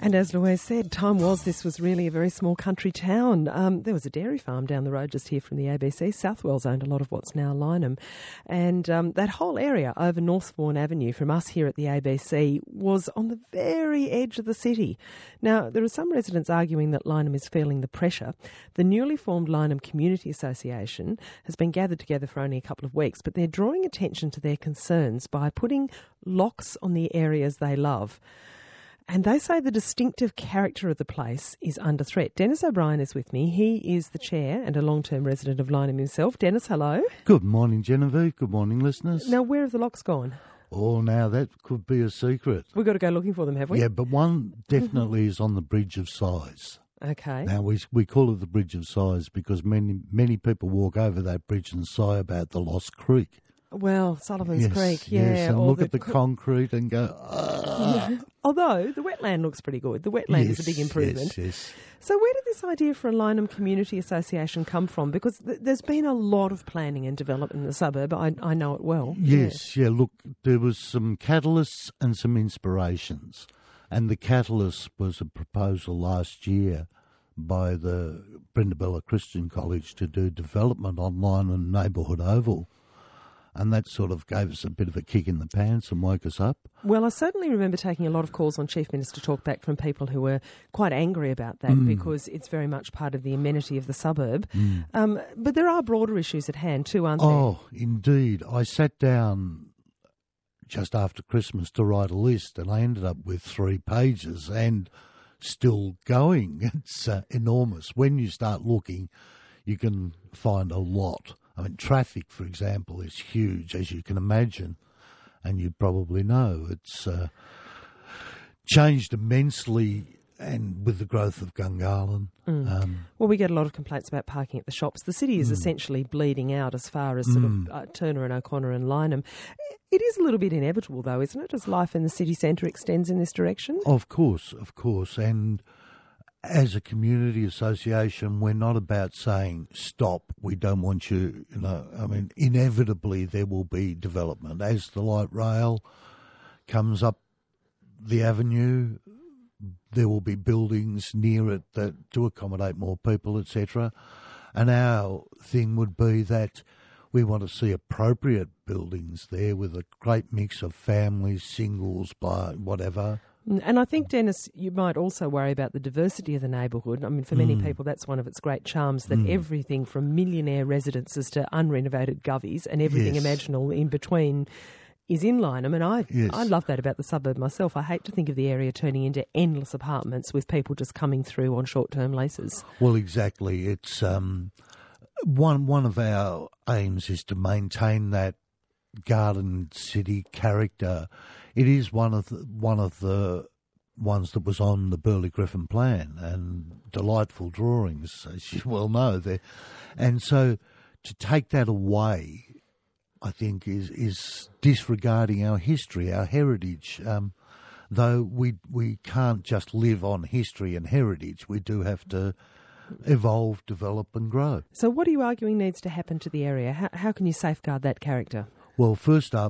And as Louise said, time was this was really a very small country town. There was a dairy farm down the road just here from the ABC. Southwells owned a lot of what's now Lyneham. And that whole area over Northbourne Avenue from us here at the ABC was on the very edge of the city. Now, there are some residents arguing that Lyneham is feeling the pressure. The newly formed Lyneham Community Association has been gathered together for only a couple of weeks, but they're drawing attention to their concerns by putting locks on the areas they love. And they say the distinctive character of the place is under threat. Dennis O'Brien is with me. He is the chair and a long-term resident of Lyneham himself. Dennis, hello. Good morning, Genevieve. Good morning, listeners. Now, where have the locks gone? Oh, now that could be a secret. We've got to go looking for them, have we? Yeah, but one definitely is on the Bridge of Sighs. Okay. Now, we call it the Bridge of Sighs because many people walk over that bridge and sigh about the Lost Creek. Well, Sullivan's Creek, yeah. Yes, and look at the concrete and go, Yeah. Although the wetland looks pretty good. The wetland is a big improvement. Yes. So where did this idea for a Lyneham Community Association come from? Because there's been a lot of planning and development in the suburb. I know it well. Yes, yeah. Look, there was some catalysts and some inspirations. And the catalyst was a proposal last year by the Brindabella Christian College to do development on Lyneham Neighbourhood Oval. And that sort of gave us a bit of a kick in the pants and woke us up. Well, I certainly remember taking a lot of calls on Chief Minister Talkback from people who were quite angry about that because it's very much part of the amenity of the suburb. But there are broader issues at hand too, aren't there? Oh, indeed. I sat down just after Christmas to write a list and I ended up with 3 pages and still going. It's enormous. When you start looking, you can find a lot. I mean, traffic, for example, is huge, as you can imagine, and you probably know. It's changed immensely, and with the growth of Gungahlin. Well, we get a lot of complaints about parking at the shops. The city is essentially bleeding out as far as sort of Turner and O'Connor and Lyneham. It is a little bit inevitable, though, isn't it, as life in the city centre extends in this direction? Of course, and as a community association, we're not about saying, stop, we don't want you, I mean, inevitably there will be development. As the light rail comes up the avenue, there will be buildings near it that to accommodate more people, etc. And our thing would be that we want to see appropriate buildings there with a great mix of families, singles, whatever. And I think, Dennis, you might also worry about the diversity of the neighbourhood. I mean, for many people, that's one of its great charms, that everything from millionaire residences to unrenovated govies and everything imaginable in between is in Lyneham. And I love that about the suburb myself. I hate to think of the area turning into endless apartments with people just coming through on short-term leases. Well, exactly. It's one of our aims is to maintain that garden city character. It is one of the ones that was on the Burley Griffin plan, and delightful drawings, as you well know. There, and so to take that away, I think is disregarding our history, our heritage. Though we can't just live on history and heritage, we do have to evolve, develop, and grow. So, what are you arguing needs to happen to the area? How can you safeguard that character? Well, first up,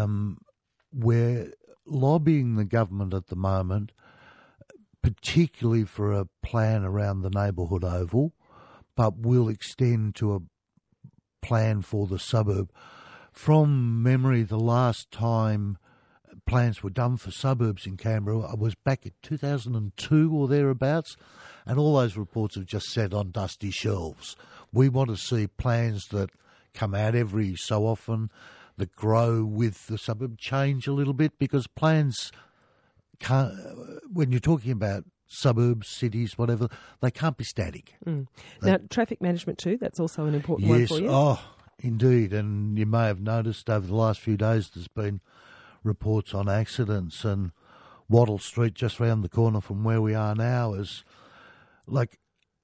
we're lobbying the government at the moment, particularly for a plan around the neighbourhood oval, but will extend to a plan for the suburb. From memory, the last time plans were done for suburbs in Canberra was back in 2002 or thereabouts, and all those reports have just sat on dusty shelves. We want to see plans that come out every so often, that grow with the suburb, change a little bit, because plans can't, when you're talking about suburbs, cities, whatever, they can't be static. Now, traffic management too, that's also an important one for you. Yes, oh, indeed, and you may have noticed over the last few days there's been reports on accidents, and Wattle Street, just round the corner from where we are now, is like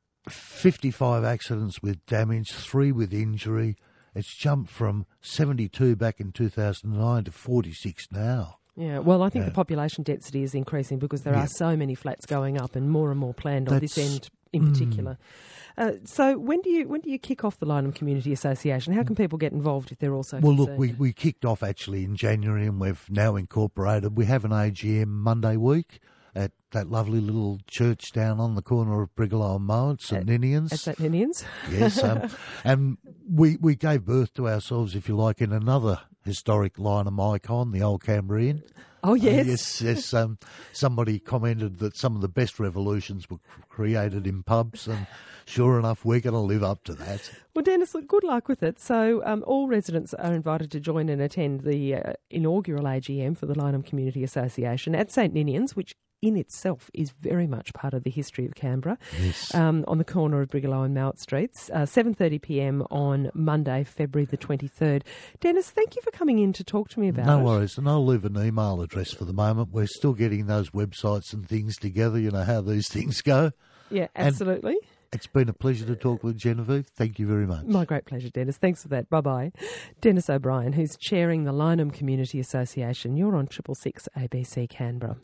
55 accidents with damage, 3 with injury. It's jumped from 72 back in 2009 to 46 now. Yeah, well, I think the population density is increasing because there are so many flats going up and more planned on this end in particular. So when do you kick off the Lyneham Community Association? How can people get involved if they're also concerned? Well, look, we kicked off actually in January and we've now incorporated. We have an AGM Monday week at that lovely little church down on the corner of Brigalow and Mowat, St Ninians. At St Ninians? Yes, and we gave birth to ourselves, if you like, in another historic Lyneham icon, the Old Canberra Inn. Oh, yes. Yes. Somebody commented that some of the best revolutions were created in pubs, and sure enough, we're going to live up to that. Well, Dennis, look, good luck with it. So all residents are invited to join and attend the inaugural AGM for the Lyneham Community Association at St Ninians, which in itself is very much part of the history of Canberra. Yes. On the corner of Brigalow and Mowat Streets, 7:30pm on Monday, February the 23rd. Dennis, thank you for coming in to talk to me about it. No worries, and I'll leave an email address for the moment. We're still getting those websites and things together, you know how these things go. Yeah, absolutely. And it's been a pleasure to talk with Genevieve. Thank you very much. My great pleasure, Dennis. Thanks for that. Bye-bye. Dennis O'Brien, who's chairing the Lyneham Community Association. You're on 666 ABC Canberra.